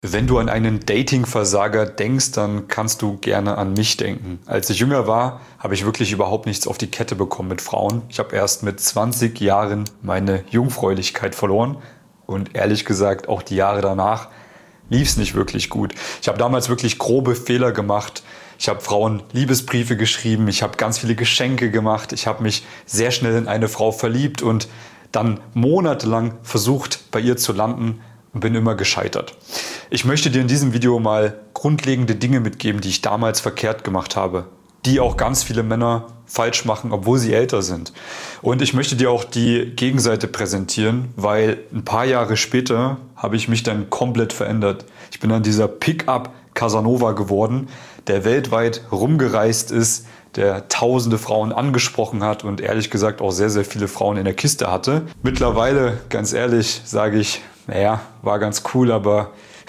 Wenn du an einen Dating-Versager denkst, dann kannst du gerne an mich denken. Als ich jünger war, habe ich wirklich überhaupt nichts auf die Kette bekommen mit Frauen. Ich habe erst mit 20 Jahren meine Jungfräulichkeit verloren und ehrlich gesagt auch die Jahre danach lief es nicht wirklich gut. Ich habe damals wirklich grobe Fehler gemacht. Ich habe Frauen Liebesbriefe geschrieben, ich habe ganz viele Geschenke gemacht, ich habe mich sehr schnell in eine Frau verliebt und dann monatelang versucht, bei ihr zu landen und bin immer gescheitert. Ich möchte dir in diesem Video mal grundlegende Dinge mitgeben, die ich damals verkehrt gemacht habe, die auch ganz viele Männer falsch machen, obwohl sie älter sind. Und ich möchte dir auch die Gegenseite präsentieren, weil ein paar Jahre später habe ich mich dann komplett verändert. Ich bin dann dieser Pickup Casanova geworden, der weltweit rumgereist ist, der tausende Frauen angesprochen hat und ehrlich gesagt auch sehr, sehr viele Frauen in der Kiste hatte. Mittlerweile, ganz ehrlich, sage ich, naja, war ganz cool, aber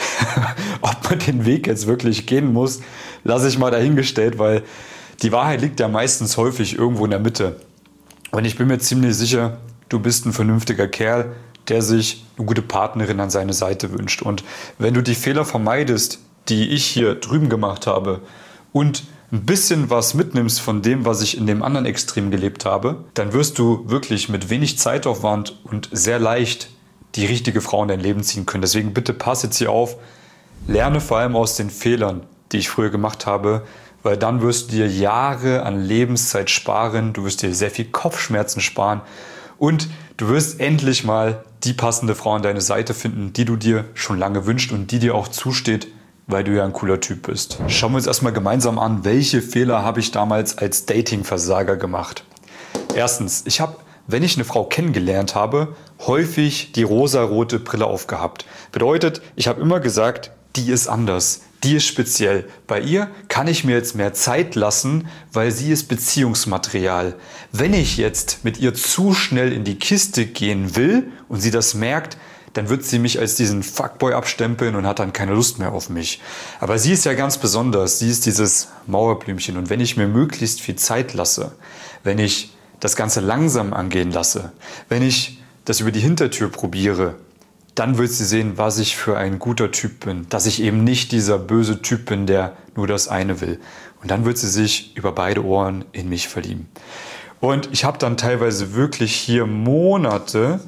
ob man den Weg jetzt wirklich gehen muss, lasse ich mal dahingestellt, weil die Wahrheit liegt ja meistens häufig irgendwo in der Mitte. Und ich bin mir ziemlich sicher, du bist ein vernünftiger Kerl, der sich eine gute Partnerin an seine Seite wünscht. Und wenn du die Fehler vermeidest, die ich hier drüben gemacht habe und ein bisschen was mitnimmst von dem, was ich in dem anderen Extrem gelebt habe, dann wirst du wirklich mit wenig Zeitaufwand und sehr leicht die richtige Frau in dein Leben ziehen können. Deswegen bitte pass jetzt hier auf, lerne vor allem aus den Fehlern, die ich früher gemacht habe, weil dann wirst du dir Jahre an Lebenszeit sparen, du wirst dir sehr viel Kopfschmerzen sparen und du wirst endlich mal die passende Frau an deine Seite finden, die du dir schon lange wünschst und die dir auch zusteht, weil du ja ein cooler Typ bist. Schauen wir uns erstmal gemeinsam an, welche Fehler habe ich damals als Dating-Versager gemacht. Erstens, ich habe, wenn ich eine Frau kennengelernt habe, häufig die rosarote Brille aufgehabt. Bedeutet, ich habe immer gesagt, die ist anders, die ist speziell. Bei ihr kann ich mir jetzt mehr Zeit lassen, weil sie ist Beziehungsmaterial. Wenn ich jetzt mit ihr zu schnell in die Kiste gehen will und sie das merkt, dann wird sie mich als diesen Fuckboy abstempeln und hat dann keine Lust mehr auf mich. Aber sie ist ja ganz besonders, sie ist dieses Mauerblümchen. Und wenn ich mir möglichst viel Zeit lasse, wenn ich das Ganze langsam angehen lasse, wenn ich das über die Hintertür probiere, dann wird sie sehen, was ich für ein guter Typ bin. Dass ich eben nicht dieser böse Typ bin, der nur das eine will. Und dann wird sie sich über beide Ohren in mich verlieben. Und ich habe dann teilweise wirklich hier Monate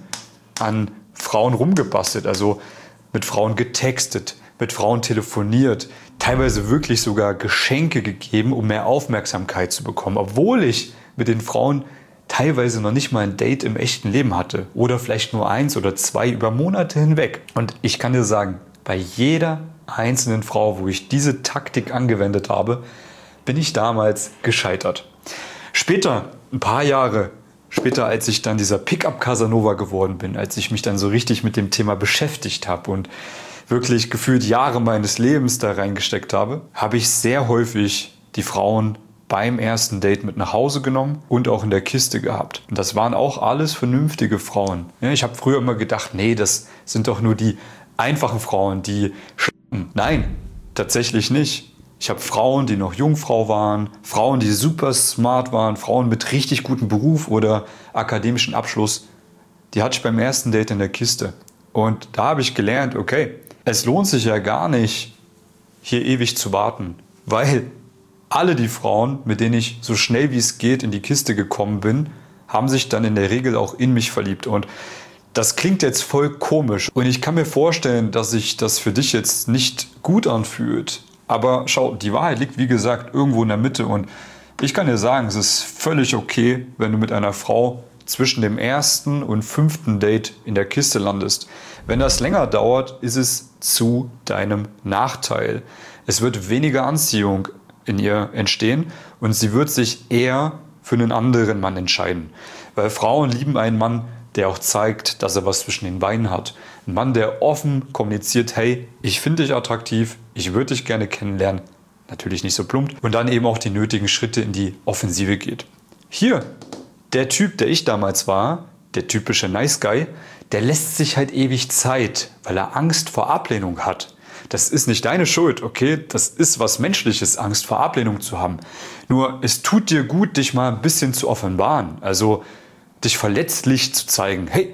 an Frauen rumgebastelt, also mit Frauen getextet, mit Frauen telefoniert, teilweise wirklich sogar Geschenke gegeben, um mehr Aufmerksamkeit zu bekommen, obwohl ich mit den Frauen teilweise noch nicht mal ein Date im echten Leben hatte oder vielleicht nur 1 oder 2 über Monate hinweg. Und ich kann dir sagen, bei jeder einzelnen Frau, wo ich diese Taktik angewendet habe, bin ich damals gescheitert. Später, ein paar Jahre später, als ich dann dieser Pickup Casanova geworden bin, als ich mich dann so richtig mit dem Thema beschäftigt habe und wirklich gefühlt Jahre meines Lebens da reingesteckt habe, habe ich sehr häufig die Frauen beim ersten Date mit nach Hause genommen und auch in der Kiste gehabt. Und das waren auch alles vernünftige Frauen. Ja, ich habe früher immer gedacht, nee, das sind doch nur die einfachen Frauen, die schleppen. Nein, tatsächlich nicht. Ich habe Frauen, die noch Jungfrau waren, Frauen, die super smart waren, Frauen mit richtig gutem Beruf oder akademischen Abschluss. Die hatte ich beim ersten Date in der Kiste. Und da habe ich gelernt, okay, es lohnt sich ja gar nicht, hier ewig zu warten, weil alle die Frauen, mit denen ich so schnell wie es geht in die Kiste gekommen bin, haben sich dann in der Regel auch in mich verliebt. Und das klingt jetzt voll komisch. Und ich kann mir vorstellen, dass sich das für dich jetzt nicht gut anfühlt. Aber schau, die Wahrheit liegt, wie gesagt, irgendwo in der Mitte. Und ich kann dir sagen, es ist völlig okay, wenn du mit einer Frau zwischen dem ersten und 5. Date in der Kiste landest. Wenn das länger dauert, ist es zu deinem Nachteil. Es wird weniger Anziehung in ihr entstehen und sie wird sich eher für einen anderen Mann entscheiden. Weil Frauen lieben einen Mann, der auch zeigt, dass er was zwischen den Beinen hat. Ein Mann, der offen kommuniziert, hey, ich finde dich attraktiv, ich würde dich gerne kennenlernen, natürlich nicht so plump, und dann eben auch die nötigen Schritte in die Offensive geht. Hier, der Typ, der ich damals war, der typische Nice Guy, der lässt sich halt ewig Zeit, weil er Angst vor Ablehnung hat. Das ist nicht deine Schuld, okay? Das ist was Menschliches, Angst vor Ablehnung zu haben. Nur es tut dir gut, dich mal ein bisschen zu offenbaren. Also dich verletzlich zu zeigen. Hey,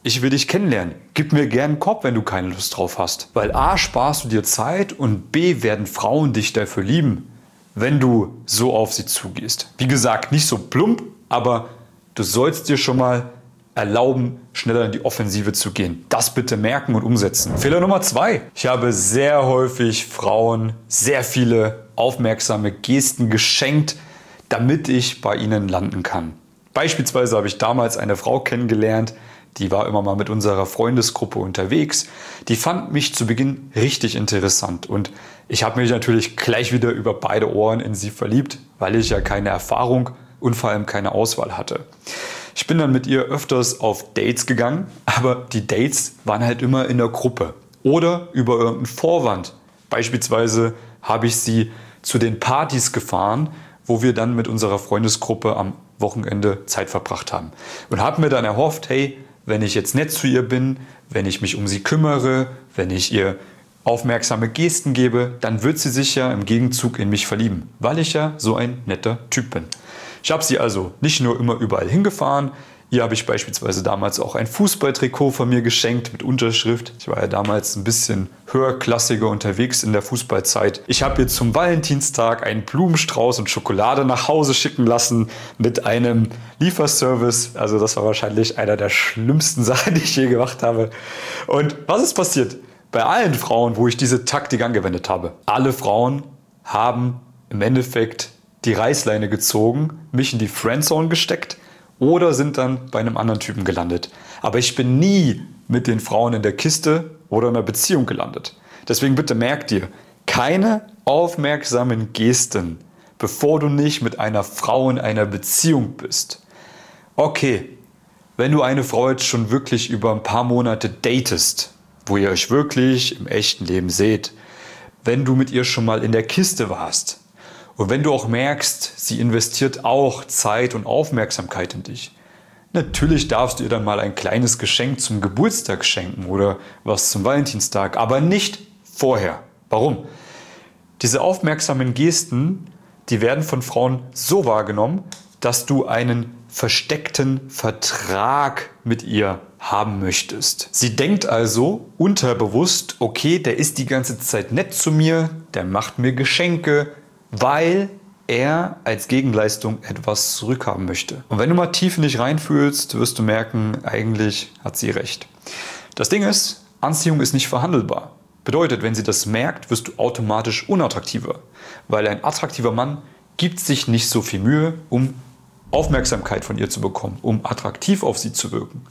ich will dich kennenlernen. Gib mir gern einen Korb, wenn du keine Lust drauf hast. Weil A, sparst du dir Zeit und B, werden Frauen dich dafür lieben, wenn du so auf sie zugehst. Wie gesagt, nicht so plump, aber du sollst dir schon mal erlauben, schneller in die Offensive zu gehen. Das bitte merken und umsetzen. Fehler Nummer 2. Ich habe sehr häufig Frauen sehr viele aufmerksame Gesten geschenkt, damit ich bei ihnen landen kann. Beispielsweise habe ich damals eine Frau kennengelernt, die war immer mal mit unserer Freundesgruppe unterwegs. Die fand mich zu Beginn richtig interessant und ich habe mich natürlich gleich wieder über beide Ohren in sie verliebt, weil ich ja keine Erfahrung und vor allem keine Auswahl hatte. Ich bin dann mit ihr öfters auf Dates gegangen, aber die Dates waren halt immer in der Gruppe oder über irgendeinen Vorwand. Beispielsweise habe ich sie zu den Partys gefahren, wo wir dann mit unserer Freundesgruppe am Wochenende Zeit verbracht haben. Und habe mir dann erhofft, hey, wenn ich jetzt nett zu ihr bin, wenn ich mich um sie kümmere, wenn ich ihr aufmerksame Gesten gebe, dann wird sie sich ja im Gegenzug in mich verlieben, weil ich ja so ein netter Typ bin. Ich habe sie also nicht nur immer überall hingefahren, ihr habe ich beispielsweise damals auch ein Fußballtrikot von mir geschenkt mit Unterschrift. Ich war ja damals ein bisschen höherklassiger unterwegs in der Fußballzeit. Ich habe ihr zum Valentinstag einen Blumenstrauß und Schokolade nach Hause schicken lassen mit einem Lieferservice. Also das war wahrscheinlich einer der schlimmsten Sachen, die ich je gemacht habe. Und was ist passiert? Bei allen Frauen, wo ich diese Taktik angewendet habe, alle Frauen haben im Endeffekt die Reißleine gezogen, mich in die Friendzone gesteckt oder sind dann bei einem anderen Typen gelandet. Aber ich bin nie mit den Frauen in der Kiste oder in einer Beziehung gelandet. Deswegen bitte merk dir, keine aufmerksamen Gesten, bevor du nicht mit einer Frau in einer Beziehung bist. Okay, wenn du eine Frau jetzt schon wirklich über ein paar Monate datest, wo ihr euch wirklich im echten Leben seht, wenn du mit ihr schon mal in der Kiste warst, und wenn du auch merkst, sie investiert auch Zeit und Aufmerksamkeit in dich. Natürlich darfst du ihr dann mal ein kleines Geschenk zum Geburtstag schenken oder was zum Valentinstag, aber nicht vorher. Warum? Diese aufmerksamen Gesten, die werden von Frauen so wahrgenommen, dass du einen versteckten Vertrag mit ihr haben möchtest. Sie denkt also unterbewusst, okay, der ist die ganze Zeit nett zu mir, der macht mir Geschenke, weil er als Gegenleistung etwas zurückhaben möchte. Und wenn du mal tief in dich reinfühlst, wirst du merken, eigentlich hat sie recht. Das Ding ist, Anziehung ist nicht verhandelbar. Bedeutet, wenn sie das merkt, wirst du automatisch unattraktiver. Weil ein attraktiver Mann gibt sich nicht so viel Mühe, um Aufmerksamkeit von ihr zu bekommen, um attraktiv auf sie zu wirken.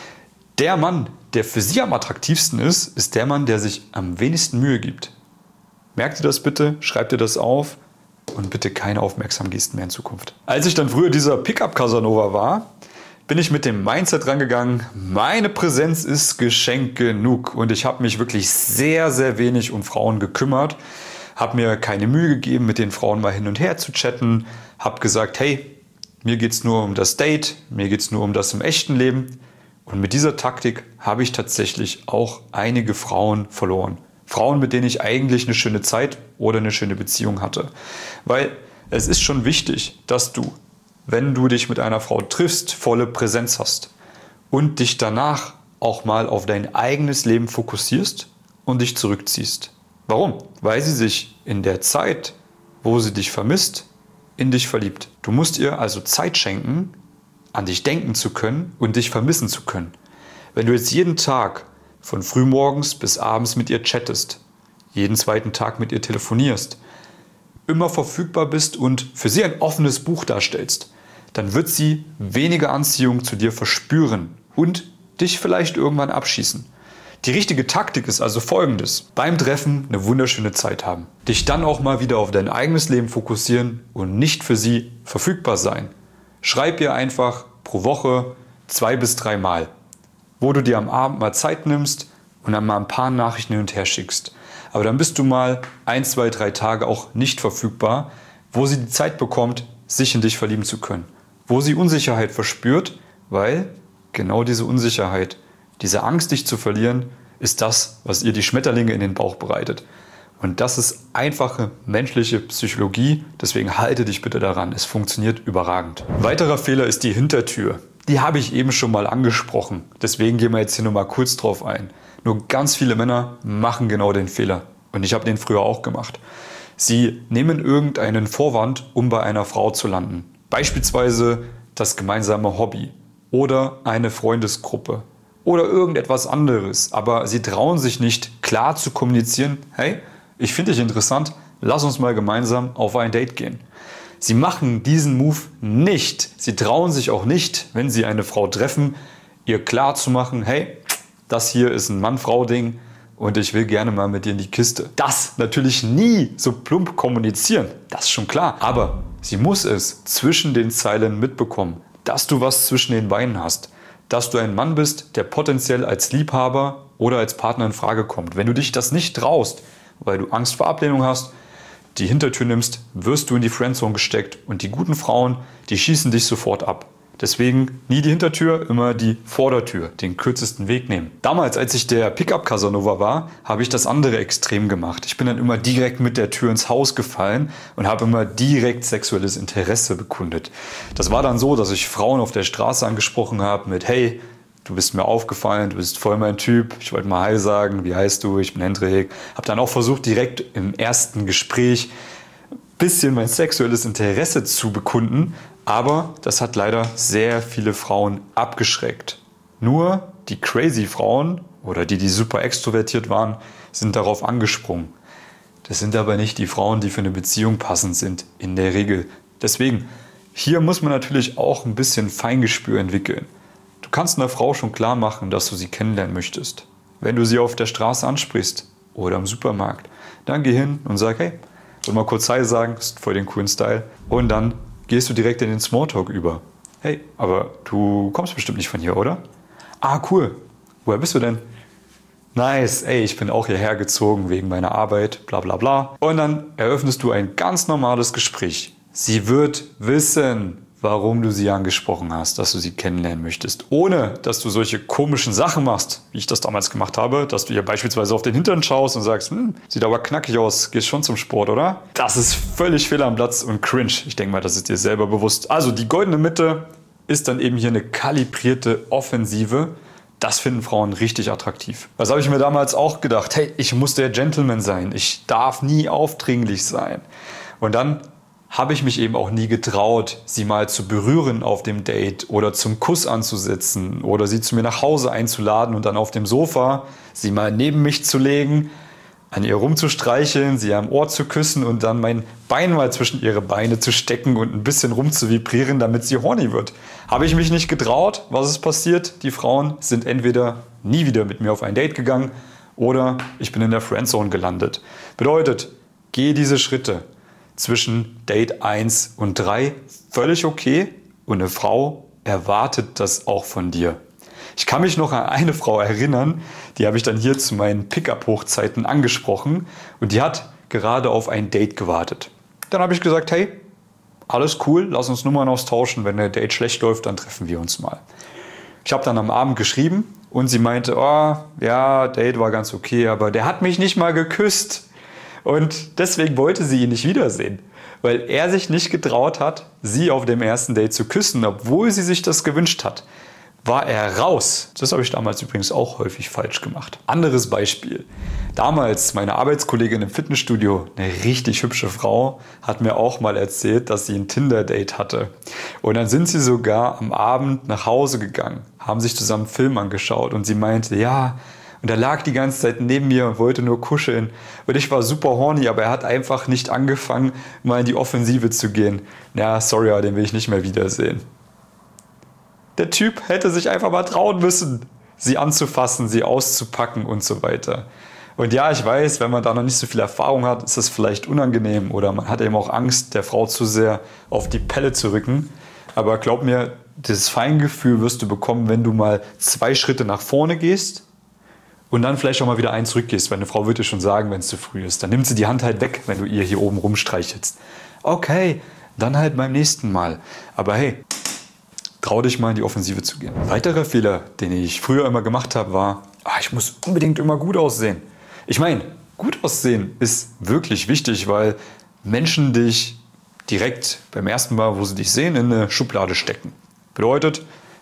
Der Mann, der für sie am attraktivsten ist, ist der Mann, der sich am wenigsten Mühe gibt. Merkt ihr das bitte? Schreibt ihr das auf? Und bitte keine aufmerksamen Gesten mehr in Zukunft. Als ich dann früher dieser Pickup-Casanova war, bin ich mit dem Mindset rangegangen, meine Präsenz ist Geschenk genug. Und ich habe mich wirklich sehr, sehr wenig um Frauen gekümmert. Habe mir keine Mühe gegeben, mit den Frauen mal hin und her zu chatten. Habe gesagt, hey, mir geht es nur um das Date, mir geht es nur um das im echten Leben. Und mit dieser Taktik habe ich tatsächlich auch einige Frauen verloren. Frauen, mit denen ich eigentlich eine schöne Zeit oder eine schöne Beziehung hatte. Weil es ist schon wichtig, dass du, wenn du dich mit einer Frau triffst, volle Präsenz hast und dich danach auch mal auf dein eigenes Leben fokussierst und dich zurückziehst. Warum? Weil sie sich in der Zeit, wo sie dich vermisst, in dich verliebt. Du musst ihr also Zeit schenken, an dich denken zu können und dich vermissen zu können. Wenn du jetzt jeden Tag von frühmorgens bis abends mit ihr chattest, jeden zweiten Tag mit ihr telefonierst, immer verfügbar bist und für sie ein offenes Buch darstellst, dann wird sie weniger Anziehung zu dir verspüren und dich vielleicht irgendwann abschießen. Die richtige Taktik ist also folgendes: Beim Treffen eine wunderschöne Zeit haben, dich dann auch mal wieder auf dein eigenes Leben fokussieren und nicht für sie verfügbar sein. Schreib ihr einfach pro Woche 2 bis 3 Mal, wo du dir am Abend mal Zeit nimmst und dann mal ein paar Nachrichten hin und her schickst. Aber dann bist du mal 1, 2, 3 Tage auch nicht verfügbar, wo sie die Zeit bekommt, sich in dich verlieben zu können. Wo sie Unsicherheit verspürt, weil genau diese Unsicherheit, diese Angst, dich zu verlieren, ist das, was ihr die Schmetterlinge in den Bauch bereitet. Und das ist einfache menschliche Psychologie, deswegen halte dich bitte daran, es funktioniert überragend. Weiterer Fehler ist die Hintertür. die habe ich eben schon mal angesprochen. Deswegen gehen wir jetzt hier nur mal kurz drauf ein. Nur ganz viele Männer machen genau den Fehler. Und ich habe den früher auch gemacht. Sie nehmen irgendeinen Vorwand, um bei einer Frau zu landen. Beispielsweise das gemeinsame Hobby oder eine Freundesgruppe oder irgendetwas anderes. Aber sie trauen sich nicht klar zu kommunizieren, hey, ich finde dich interessant, lass uns mal gemeinsam auf ein Date gehen. Sie machen diesen Move nicht. Sie trauen sich auch nicht, wenn sie eine Frau treffen, ihr klar zu machen, hey, das hier ist ein Mann-Frau-Ding und ich will gerne mal mit dir in die Kiste. Das natürlich nie so plump kommunizieren, das ist schon klar. Aber sie muss es zwischen den Zeilen mitbekommen, dass du was zwischen den Beinen hast. Dass du ein Mann bist, der potenziell als Liebhaber oder als Partner in Frage kommt. Wenn du dich das nicht traust, weil du Angst vor Ablehnung hast, die Hintertür nimmst, wirst du in die Friendzone gesteckt und die guten Frauen, die schießen dich sofort ab. Deswegen nie die Hintertür, immer die Vordertür, den kürzesten Weg nehmen. Damals, als ich der Pickup-Casanova war, habe ich das andere Extrem gemacht. Ich bin dann immer direkt mit der Tür ins Haus gefallen und habe immer direkt sexuelles Interesse bekundet. Das war dann so, dass ich Frauen auf der Straße angesprochen habe mit hey, du bist mir aufgefallen, du bist voll mein Typ, ich wollte mal Hi sagen, wie heißt du, ich bin Hendrik. Habe dann auch versucht, direkt im ersten Gespräch ein bisschen mein sexuelles Interesse zu bekunden, aber das hat leider sehr viele Frauen abgeschreckt. Nur die crazy Frauen oder die super extrovertiert waren, sind darauf angesprungen. Das sind aber nicht die Frauen, die für eine Beziehung passend sind, in der Regel. Deswegen, hier muss man natürlich auch ein bisschen Feingespür entwickeln. Du kannst einer Frau schon klar machen, dass du sie kennenlernen möchtest. Wenn du sie auf der Straße ansprichst oder im Supermarkt, dann geh hin und sag, hey, soll mal kurz Hi sagen, ist voll den coolen Style. Und dann gehst du direkt in den Smalltalk über. Hey, aber du kommst bestimmt nicht von hier, oder? Ah, cool. Woher bist du denn? Nice, ey, ich bin auch hierher gezogen wegen meiner Arbeit, bla bla bla. Und dann eröffnest du ein ganz normales Gespräch. Sie wird wissen, warum du sie angesprochen hast, dass du sie kennenlernen möchtest. Ohne, dass du solche komischen Sachen machst, wie ich das damals gemacht habe, dass du ihr beispielsweise auf den Hintern schaust und sagst, sieht aber knackig aus, gehst schon zum Sport, oder? Das ist völlig fehl am Platz und cringe. Ich denke mal, das ist dir selber bewusst. Also die goldene Mitte ist dann eben hier eine kalibrierte Offensive. Das finden Frauen richtig attraktiv. Das habe ich mir damals auch gedacht. Hey, ich muss der Gentleman sein. Ich darf nie aufdringlich sein. Und dann habe ich mich eben auch nie getraut, sie mal zu berühren auf dem Date oder zum Kuss anzusetzen oder sie zu mir nach Hause einzuladen und dann auf dem Sofa sie mal neben mich zu legen, an ihr rumzustreicheln, sie am Ohr zu küssen und dann mein Bein mal zwischen ihre Beine zu stecken und ein bisschen rumzuvibrieren, damit sie horny wird. Habe ich mich nicht getraut? Was ist passiert? Die Frauen sind entweder nie wieder mit mir auf ein Date gegangen oder ich bin in der Friendzone gelandet. Bedeutet, geh diese Schritte. Zwischen Date 1 und 3 völlig okay und eine Frau erwartet das auch von dir. Ich kann mich noch an eine Frau erinnern, die habe ich dann hier zu meinen Pickup-Hochzeiten angesprochen und die hat gerade auf ein Date gewartet. Dann habe ich gesagt, hey, alles cool, lass uns Nummern austauschen, wenn der Date schlecht läuft, dann treffen wir uns mal. Ich habe dann am Abend geschrieben und sie meinte, oh ja, Date war ganz okay, aber der hat mich nicht mal geküsst. Und deswegen wollte sie ihn nicht wiedersehen, weil er sich nicht getraut hat, sie auf dem ersten Date zu küssen, obwohl sie sich das gewünscht hat. War er raus. Das habe ich damals übrigens auch häufig falsch gemacht. Anderes Beispiel. Damals meine Arbeitskollegin im Fitnessstudio, eine richtig hübsche Frau, hat mir auch mal erzählt, dass sie ein Tinder-Date hatte. Und dann sind sie sogar am Abend nach Hause gegangen, haben sich zusammen einen Film angeschaut und sie meinte, ja, und er lag die ganze Zeit neben mir und wollte nur kuscheln. Und ich war super horny, aber er hat einfach nicht angefangen, mal in die Offensive zu gehen. Ja, sorry, aber den will ich nicht mehr wiedersehen. Der Typ hätte sich einfach mal trauen müssen, sie anzufassen, sie auszupacken und so weiter. Und ja, ich weiß, wenn man da noch nicht so viel Erfahrung hat, ist das vielleicht unangenehm oder man hat eben auch Angst, der Frau zu sehr auf die Pelle zu rücken. Aber glaub mir, dieses Feingefühl wirst du bekommen, wenn du mal 2 Schritte nach vorne gehst und dann vielleicht auch mal wieder einen zurückgehst, weil eine Frau wird dir schon sagen, wenn es zu früh ist. Dann nimmt sie die Hand halt weg, wenn du ihr hier oben rumstreichelst. Okay, dann halt beim nächsten Mal. Aber hey, trau dich mal in die Offensive zu gehen. Ein weiterer Fehler, den ich früher immer gemacht habe, war, ich muss unbedingt immer gut aussehen. Ich meine, gut aussehen ist wirklich wichtig, weil Menschen dich direkt beim ersten Mal, wo sie dich sehen, in eine Schublade stecken. Bedeutet,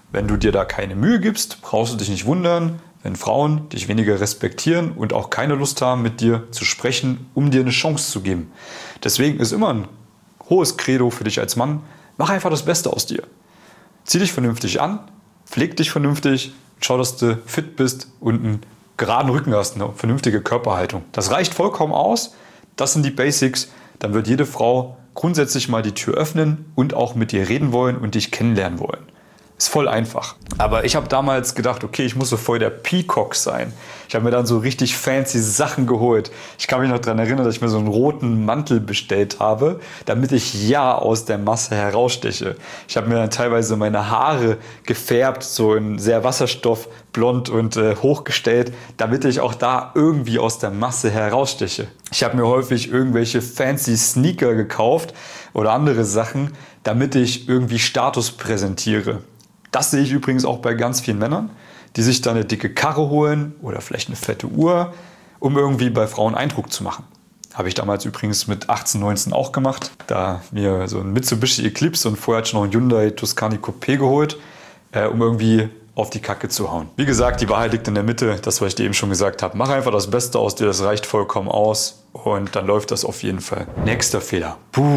Wenn du dir da keine Mühe gibst, brauchst du dich nicht wundern, wenn Frauen dich weniger respektieren und auch keine Lust haben, mit dir zu sprechen, um dir eine Chance zu geben. Deswegen ist immer ein hohes Credo für dich als Mann, mach einfach das Beste aus dir. Zieh dich vernünftig an, pfleg dich vernünftig, schau, dass du fit bist und einen geraden Rücken hast, eine vernünftige Körperhaltung. Das reicht vollkommen aus, das sind die Basics, dann wird jede Frau grundsätzlich mal die Tür öffnen und auch mit dir reden wollen und dich kennenlernen wollen. Ist voll einfach. Aber ich habe damals gedacht, okay, ich muss so voll der Peacock sein. Ich habe mir dann so richtig fancy Sachen geholt. Ich kann mich noch daran erinnern, dass ich mir so einen roten Mantel bestellt habe, damit ich ja aus der Masse heraussteche. Ich habe mir dann teilweise meine Haare gefärbt, so in sehr wasserstoffblond und hochgestellt, damit ich auch da irgendwie aus der Masse heraussteche. Ich habe mir häufig irgendwelche fancy Sneaker gekauft oder andere Sachen, damit ich irgendwie Status präsentiere. Das sehe ich übrigens auch bei ganz vielen Männern, die sich dann eine dicke Karre holen oder vielleicht eine fette Uhr, um irgendwie bei Frauen Eindruck zu machen. Habe ich damals übrigens mit 18, 19 auch gemacht. Da mir so ein Mitsubishi Eclipse und vorher hatte ich noch einen Hyundai Tuscany Coupé geholt, um irgendwie auf die Kacke zu hauen. Wie gesagt, die Wahrheit liegt in der Mitte, das, was ich dir eben schon gesagt habe. Mach einfach das Beste aus dir, das reicht vollkommen aus und dann läuft das auf jeden Fall. Nächster Fehler.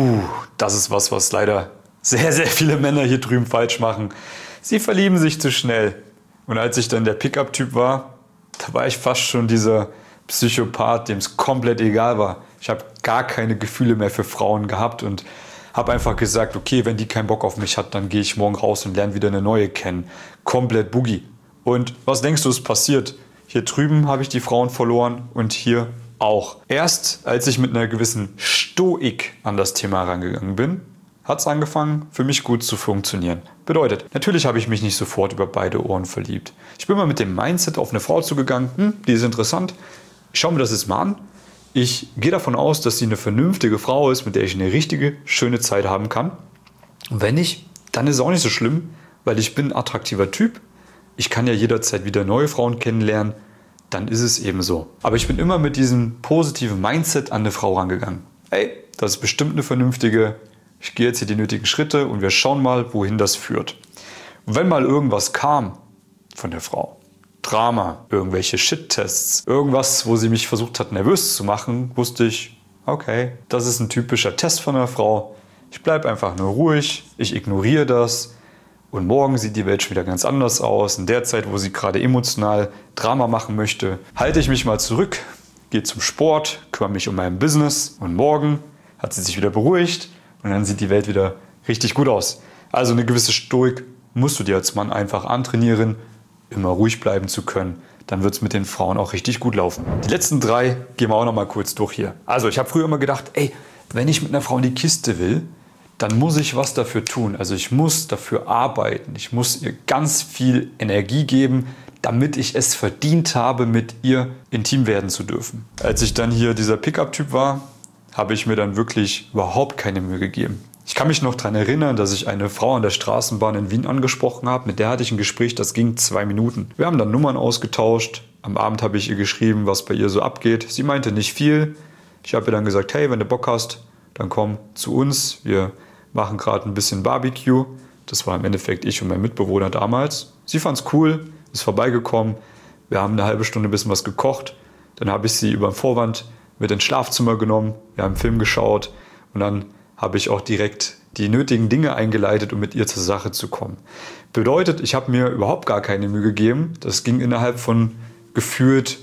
Das ist was leider sehr, sehr viele Männer hier drüben falsch machen. Sie verlieben sich zu schnell. Und als ich dann der Pickup-Typ war, da war ich fast schon dieser Psychopath, dem es komplett egal war. Ich habe gar keine Gefühle mehr für Frauen gehabt und habe einfach gesagt, okay, wenn die keinen Bock auf mich hat, dann gehe ich morgen raus und lerne wieder eine neue kennen. Komplett Boogie. Und was denkst du, ist passiert? Hier drüben habe ich die Frauen verloren und hier auch. Erst als ich mit einer gewissen Stoik an das Thema rangegangen bin, hat es angefangen, für mich gut zu funktionieren. Bedeutet, natürlich habe ich mich nicht sofort über beide Ohren verliebt. Ich bin mal mit dem Mindset auf eine Frau zugegangen, die ist interessant, ich schaue mir das jetzt mal an. Ich gehe davon aus, dass sie eine vernünftige Frau ist, mit der ich eine richtige, schöne Zeit haben kann. Und wenn nicht, dann ist es auch nicht so schlimm, weil ich bin ein attraktiver Typ. Ich kann ja jederzeit wieder neue Frauen kennenlernen, dann ist es eben so. Aber ich bin immer mit diesem positiven Mindset an eine Frau rangegangen. Ey, das ist bestimmt eine vernünftige. Ich gehe jetzt hier die nötigen Schritte und wir schauen mal, wohin das führt. Und wenn mal irgendwas kam von der Frau, Drama, irgendwelche Shit-Tests, irgendwas, wo sie mich versucht hat, nervös zu machen, wusste ich, okay, das ist ein typischer Test von einer Frau. Ich bleibe einfach nur ruhig, ich ignoriere das und morgen sieht die Welt schon wieder ganz anders aus. In der Zeit, wo sie gerade emotional Drama machen möchte, halte ich mich mal zurück, gehe zum Sport, kümmere mich um mein Business und morgen hat sie sich wieder beruhigt. Und dann sieht die Welt wieder richtig gut aus. Also eine gewisse Stoik musst du dir als Mann einfach antrainieren, immer ruhig bleiben zu können. Dann wird es mit den Frauen auch richtig gut laufen. Die letzten 3 gehen wir auch noch mal kurz durch hier. Also ich habe früher immer gedacht, ey, wenn ich mit einer Frau in die Kiste will, dann muss ich was dafür tun. Also ich muss dafür arbeiten. Ich muss ihr ganz viel Energie geben, damit ich es verdient habe, mit ihr intim werden zu dürfen. Als ich dann hier dieser Pickup-Typ war, habe ich mir dann wirklich überhaupt keine Mühe gegeben. Ich kann mich noch daran erinnern, dass ich eine Frau an der Straßenbahn in Wien angesprochen habe. Mit der hatte ich ein Gespräch, das ging 2 Minuten. Wir haben dann Nummern ausgetauscht. Am Abend habe ich ihr geschrieben, was bei ihr so abgeht. Sie meinte nicht viel. Ich habe ihr dann gesagt, hey, wenn du Bock hast, dann komm zu uns. Wir machen gerade ein bisschen Barbecue. Das war im Endeffekt ich und mein Mitbewohner damals. Sie fand es cool, ist vorbeigekommen. Wir haben eine halbe Stunde ein bisschen was gekocht. Dann habe ich sie über den Vorwand mit ins Schlafzimmer genommen, wir haben einen Film geschaut und dann habe ich auch direkt die nötigen Dinge eingeleitet, um mit ihr zur Sache zu kommen. Bedeutet, ich habe mir überhaupt gar keine Mühe gegeben. Das ging innerhalb von gefühlt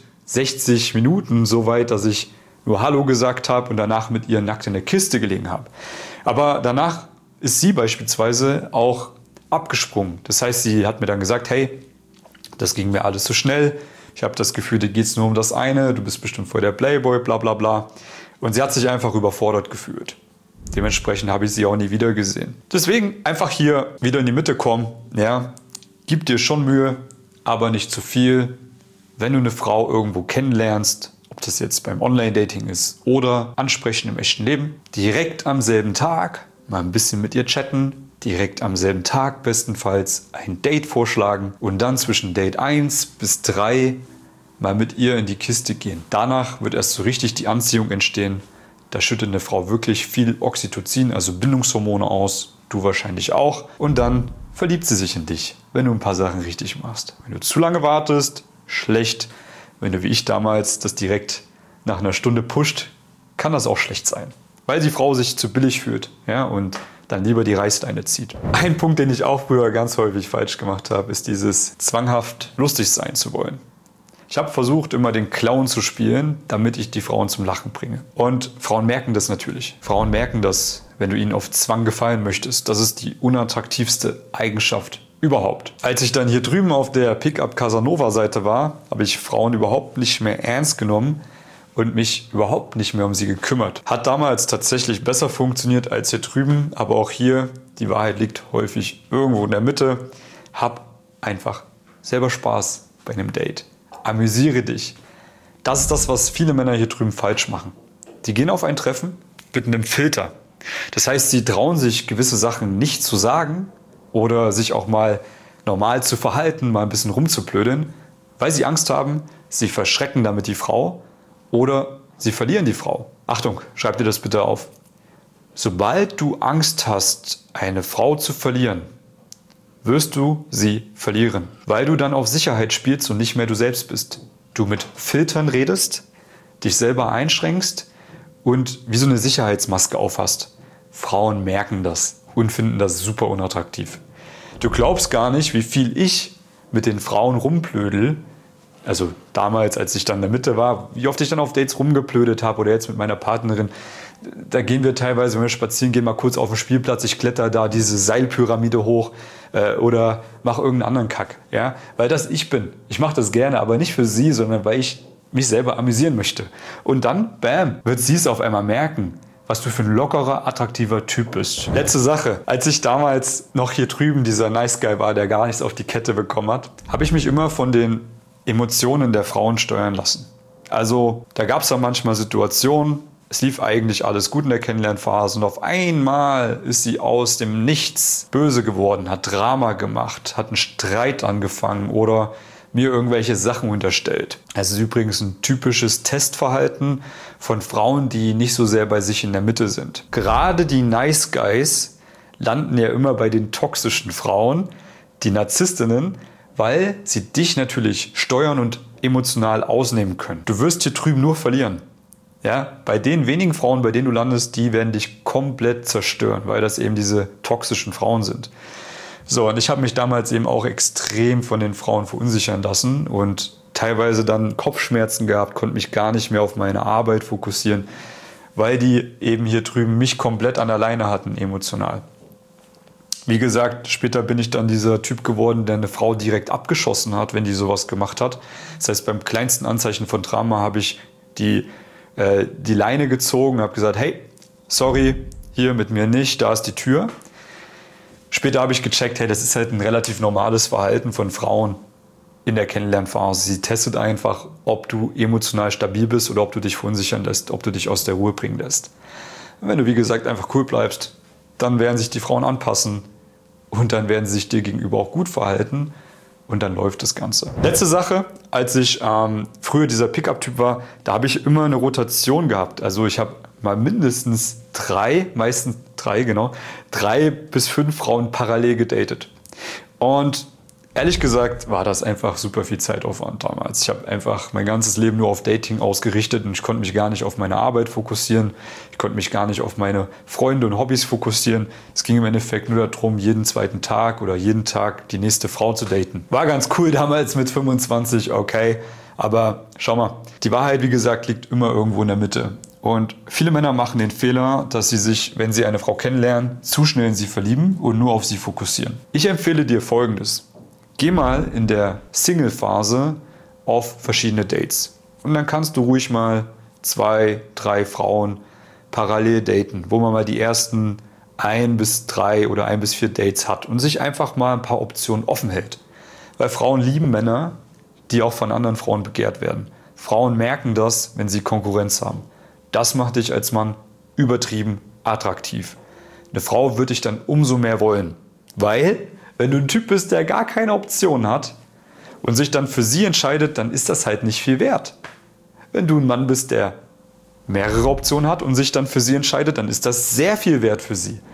60 Minuten so weit, dass ich nur Hallo gesagt habe und danach mit ihr nackt in der Kiste gelegen habe. Aber danach ist sie beispielsweise auch abgesprungen. Das heißt, sie hat mir dann gesagt, hey, das ging mir alles zu schnell. Ich habe das Gefühl, dir geht es nur um das eine, du bist bestimmt voll der Playboy, bla bla bla. Und sie hat sich einfach überfordert gefühlt. Dementsprechend habe ich sie auch nie wieder gesehen. Deswegen einfach hier wieder in die Mitte kommen. Ja, gib dir schon Mühe, aber nicht zu viel. Wenn du eine Frau irgendwo kennenlernst, ob das jetzt beim Online-Dating ist oder ansprechen im echten Leben, direkt am selben Tag mal ein bisschen mit ihr chatten, direkt am selben Tag bestenfalls ein Date vorschlagen und dann zwischen Date 1 bis 3 mal mit ihr in die Kiste gehen. Danach wird erst so richtig die Anziehung entstehen. Da schüttet eine Frau wirklich viel Oxytocin, also Bindungshormone aus, du wahrscheinlich auch. Und dann verliebt sie sich in dich, wenn du ein paar Sachen richtig machst. Wenn du zu lange wartest, schlecht. Wenn du wie ich damals das direkt nach einer Stunde pusht, kann das auch schlecht sein. Weil die Frau sich zu billig fühlt, ja, und dann lieber die Reißleine zieht. Ein Punkt, den ich auch früher ganz häufig falsch gemacht habe, ist dieses zwanghaft lustig sein zu wollen. Ich habe versucht, immer den Clown zu spielen, damit ich die Frauen zum Lachen bringe. Und Frauen merken das natürlich. Frauen merken das, wenn du ihnen auf Zwang gefallen möchtest. Das ist die unattraktivste Eigenschaft überhaupt. Als ich dann hier drüben auf der Pickup Casanova Seite war, habe ich Frauen überhaupt nicht mehr ernst genommen und mich überhaupt nicht mehr um sie gekümmert. Hat damals tatsächlich besser funktioniert als hier drüben, aber auch hier, die Wahrheit liegt häufig irgendwo in der Mitte. Hab einfach selber Spaß bei einem Date. Amüsiere dich. Das ist das, was viele Männer hier drüben falsch machen. Die gehen auf ein Treffen mit einem Filter. Das heißt, sie trauen sich, gewisse Sachen nicht zu sagen oder sich auch mal normal zu verhalten, mal ein bisschen rumzublödeln, weil sie Angst haben, sie verschrecken damit die Frau oder sie verlieren die Frau. Achtung, schreib dir das bitte auf. Sobald du Angst hast, eine Frau zu verlieren, wirst du sie verlieren, weil du dann auf Sicherheit spielst und nicht mehr du selbst bist. Du mit Filtern redest, dich selber einschränkst und wie so eine Sicherheitsmaske aufhast. Frauen merken das und finden das super unattraktiv. Du glaubst gar nicht, wie viel ich mit den Frauen rumblödel. Also damals, als ich dann in der Mitte war, wie oft ich dann auf Dates rumgeblödet habe oder jetzt mit meiner Partnerin. Da gehen wir teilweise, wenn wir spazieren gehen, mal kurz auf den Spielplatz. Ich kletter da diese Seilpyramide hoch oder mache irgendeinen anderen Kack. Ja? Weil das ich bin. Ich mache das gerne, aber nicht für sie, sondern weil ich mich selber amüsieren möchte. Und dann, bam, wird sie es auf einmal merken, was du für ein lockerer, attraktiver Typ bist. Letzte Sache. Als ich damals noch hier drüben dieser Nice Guy war, der gar nichts auf die Kette bekommen hat, habe ich mich immer von den Emotionen der Frauen steuern lassen. Also da gab es dann manchmal Situationen, es lief eigentlich alles gut in der Kennenlernphase und auf einmal ist sie aus dem Nichts böse geworden, hat Drama gemacht, hat einen Streit angefangen oder mir irgendwelche Sachen unterstellt. Das ist übrigens ein typisches Testverhalten von Frauen, die nicht so sehr bei sich in der Mitte sind. Gerade die Nice Guys landen ja immer bei den toxischen Frauen, die Narzisstinnen, weil sie dich natürlich steuern und emotional ausnehmen können. Du wirst hier drüben nur verlieren. Ja, bei den wenigen Frauen, bei denen du landest, die werden dich komplett zerstören, weil das eben diese toxischen Frauen sind. So, und ich habe mich damals eben auch extrem von den Frauen verunsichern lassen und teilweise dann Kopfschmerzen gehabt, konnte mich gar nicht mehr auf meine Arbeit fokussieren, weil die eben hier drüben mich komplett an der Leine hatten, emotional. Wie gesagt, später bin ich dann dieser Typ geworden, der eine Frau direkt abgeschossen hat, wenn die sowas gemacht hat. Das heißt, beim kleinsten Anzeichen von Drama habe ich die Leine gezogen und habe gesagt, hey, sorry, hier mit mir nicht, da ist die Tür. Später habe ich gecheckt, hey, das ist halt ein relativ normales Verhalten von Frauen in der Kennenlernphase. Sie testet einfach, ob du emotional stabil bist oder ob du dich verunsichern lässt, ob du dich aus der Ruhe bringen lässt. Und wenn du, wie gesagt, einfach cool bleibst, dann werden sich die Frauen anpassen und dann werden sie sich dir gegenüber auch gut verhalten und dann läuft das Ganze. Letzte Sache, als ich früher dieser Pickup-Typ war, da habe ich immer eine Rotation gehabt. Also ich habe mal mindestens meistens drei bis fünf Frauen parallel gedatet. Und ehrlich gesagt war das einfach super viel Zeitaufwand damals. Ich habe einfach mein ganzes Leben nur auf Dating ausgerichtet und ich konnte mich gar nicht auf meine Arbeit fokussieren. Ich konnte mich gar nicht auf meine Freunde und Hobbys fokussieren. Es ging im Endeffekt nur darum, jeden zweiten Tag oder jeden Tag die nächste Frau zu daten. War ganz cool damals mit 25, okay. Aber schau mal, die Wahrheit, wie gesagt, liegt immer irgendwo in der Mitte. Und viele Männer machen den Fehler, dass sie sich, wenn sie eine Frau kennenlernen, zu schnell in sie verlieben und nur auf sie fokussieren. Ich empfehle dir Folgendes. Geh mal in der Single-Phase auf verschiedene Dates. Und dann kannst du ruhig mal 2, 3 Frauen parallel daten, wo man mal die ersten 1 bis 3 oder 1 bis 4 Dates hat und sich einfach mal ein paar Optionen offen hält. Weil Frauen lieben Männer, die auch von anderen Frauen begehrt werden. Frauen merken das, wenn sie Konkurrenz haben. Das macht dich als Mann übertrieben attraktiv. Eine Frau wird dich dann umso mehr wollen, weil wenn du ein Typ bist, der gar keine Option hat und sich dann für sie entscheidet, dann ist das halt nicht viel wert. Wenn du ein Mann bist, der mehrere Optionen hat und sich dann für sie entscheidet, dann ist das sehr viel wert für sie.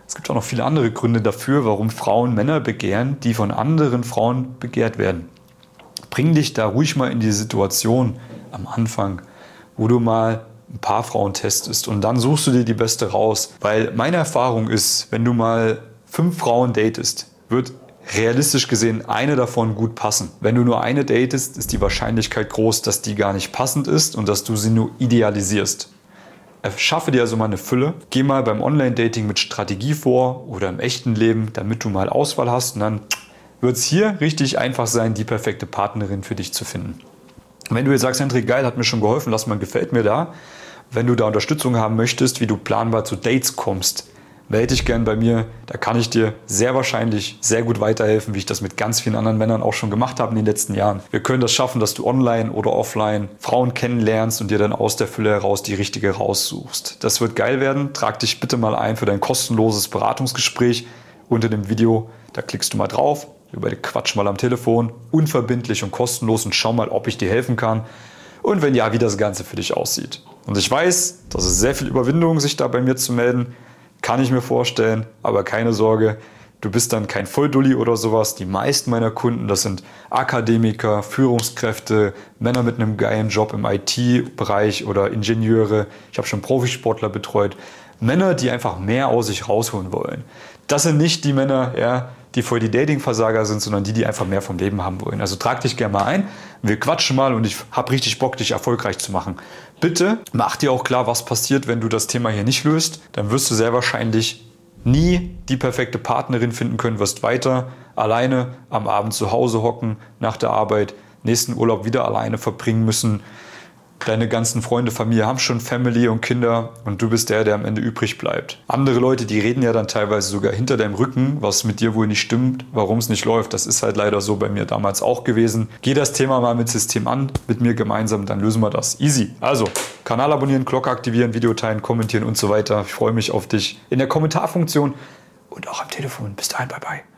Es gibt auch noch viele andere Gründe dafür, warum Frauen Männer begehren, die von anderen Frauen begehrt werden. Bring dich da ruhig mal in die Situation am Anfang, wo du mal ein paar Frauen testest und dann suchst du dir die beste raus. Weil meine Erfahrung ist, wenn du mal 5 Frauen datest, wird realistisch gesehen eine davon gut passen. Wenn du nur eine datest, ist die Wahrscheinlichkeit groß, dass die gar nicht passend ist und dass du sie nur idealisierst. Schaffe dir also mal eine Fülle. Geh mal beim Online-Dating mit Strategie vor oder im echten Leben, damit du mal Auswahl hast. Und dann wird es hier richtig einfach sein, die perfekte Partnerin für dich zu finden. Wenn du jetzt sagst, Hendrik, geil, hat mir schon geholfen, lass mal, gefällt mir da. Wenn du da Unterstützung haben möchtest, wie du planbar zu Dates kommst, melde dich gern bei mir. Da kann ich dir sehr wahrscheinlich sehr gut weiterhelfen, wie ich das mit ganz vielen anderen Männern auch schon gemacht habe in den letzten Jahren. Wir können das schaffen, dass du online oder offline Frauen kennenlernst und dir dann aus der Fülle heraus die richtige raussuchst. Das wird geil werden. Trag dich bitte mal ein für dein kostenloses Beratungsgespräch unter dem Video. Da klickst du mal drauf, quatsch mal am Telefon, unverbindlich und kostenlos und schau mal, ob ich dir helfen kann. Und wenn ja, wie das Ganze für dich aussieht. Und ich weiß, das ist sehr viel Überwindung, sich da bei mir zu melden. Kann ich mir vorstellen, aber keine Sorge, du bist dann kein Volldulli oder sowas. Die meisten meiner Kunden, das sind Akademiker, Führungskräfte, Männer mit einem geilen Job im IT-Bereich oder Ingenieure. Ich habe schon Profisportler betreut. Männer, die einfach mehr aus sich rausholen wollen. Das sind nicht die Männer, ja, die voll die Dating-Versager sind, sondern die einfach mehr vom Leben haben wollen. Also trag dich gerne mal ein, wir quatschen mal und ich habe richtig Bock, dich erfolgreich zu machen. Bitte mach dir auch klar, was passiert, wenn du das Thema hier nicht löst. Dann wirst du sehr wahrscheinlich nie die perfekte Partnerin finden können, wirst weiter alleine am Abend zu Hause hocken, nach der Arbeit, nächsten Urlaub wieder alleine verbringen müssen. Deine ganzen Freunde, Familie haben schon Family und Kinder und du bist der am Ende übrig bleibt. Andere Leute, die reden ja dann teilweise sogar hinter deinem Rücken, was mit dir wohl nicht stimmt, warum es nicht läuft. Das ist halt leider so bei mir damals auch gewesen. Geh das Thema mal mit System an, mit mir gemeinsam, dann lösen wir das. Easy. Also, Kanal abonnieren, Glocke aktivieren, Video teilen, kommentieren und so weiter. Ich freue mich auf dich in der Kommentarfunktion und auch am Telefon. Bis dahin, bye bye.